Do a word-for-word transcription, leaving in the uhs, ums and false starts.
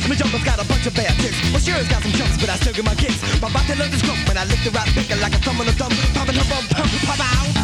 My jumper's got a bunch of bad ticks. Well, sure, it's got some jumps, but I still get my kicks. My body loves this grump when I lick the right picker like a thumb on a thumb. Popping her bum, pump, pop out.